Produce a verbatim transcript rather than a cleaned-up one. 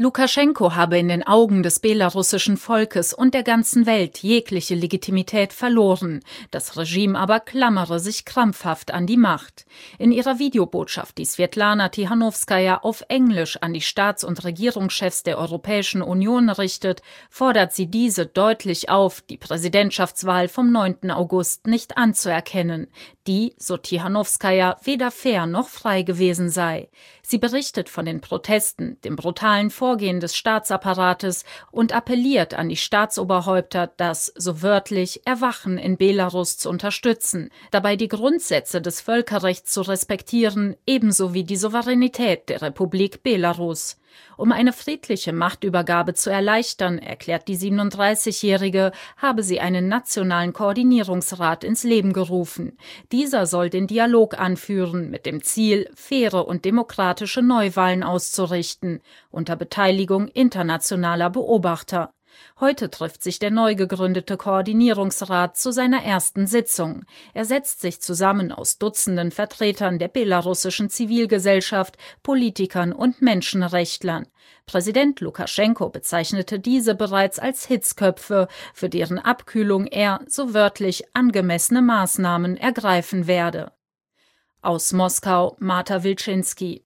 Lukaschenko habe in den Augen des belarussischen Volkes und der ganzen Welt jegliche Legitimität verloren, das Regime aber klammere sich krampfhaft an die Macht. In ihrer Videobotschaft, die Swjatlana Tichanowskaja auf Englisch an die Staats- und Regierungschefs der Europäischen Union richtet, fordert sie diese deutlich auf, die Präsidentschaftswahl vom neunten August nicht anzuerkennen, die, so Tichanowskaja, weder fair noch frei gewesen sei. Sie berichtet von den Protesten, dem brutalen Vorgehen des Staatsapparates und appelliert an die Staatsoberhäupter, das, so wörtlich, Erwachen in Belarus zu unterstützen, dabei die Grundsätze des Völkerrechts zu respektieren, ebenso wie die Souveränität der Republik Belarus. Um eine friedliche Machtübergabe zu erleichtern, erklärt die siebenunddreißigjährige, habe sie einen nationalen Koordinierungsrat ins Leben gerufen. Dieser soll den Dialog anführen, mit dem Ziel, faire und demokratische Neuwahlen auszurichten, unter Beteiligung internationaler Beobachter. Heute trifft sich der neu gegründete Koordinierungsrat zu seiner ersten Sitzung. Er setzt sich zusammen aus Dutzenden Vertretern der belarussischen Zivilgesellschaft, Politikern und Menschenrechtlern. Präsident Lukaschenko bezeichnete diese bereits als Hitzköpfe, für deren Abkühlung er, so wörtlich, angemessene Maßnahmen ergreifen werde. Aus Moskau, Marta Wilczynski.